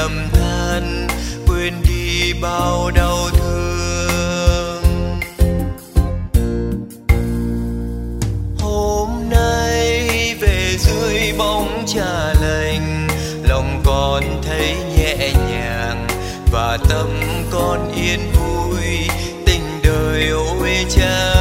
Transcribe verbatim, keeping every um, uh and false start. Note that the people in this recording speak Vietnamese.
lầm than, quên đi bao đau thương. Hôm nay về dưới bóng trà lành, lòng con thấy nhẹ nhàng và tâm con yên vui. Tình đời ôi cha